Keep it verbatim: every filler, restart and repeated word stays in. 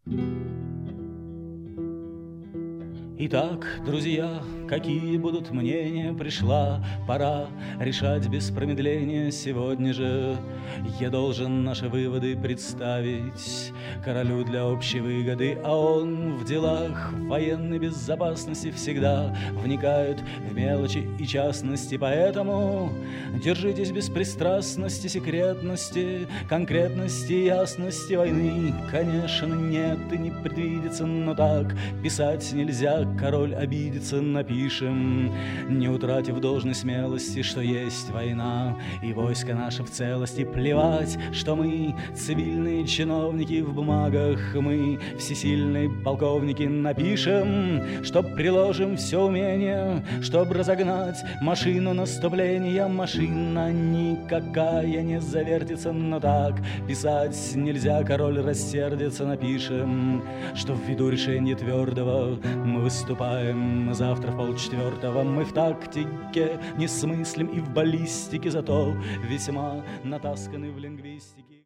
Итак, друзья, какие будут мнения, пришла пора решать без промедления сегодня же. Я должен наши выводы представить королю для общей выгоды, а он в делах военной безопасности всегда вникает в мелочи и частности. Поэтому держитесь беспристрастности, секретности, конкретности, ясности войны. Конечно, нет и не предвидится, но так писать нельзя. Король обидится, напишем, не утратив должной смелости, что есть война, и войско наше в целости. Плевать, что мы цивильные чиновники в бумагах, мы всесильные полковники. Напишем, чтоб приложим все умение, чтоб разогнать машину наступления. Машина никакая не завертится, но так писать нельзя, король рассердится. Напишем, что ввиду решения твердого мы выступаем завтра в полчетвертого. Мы в тактике не смыслим и в баллистике, зато весьма натасканы в лингвистике.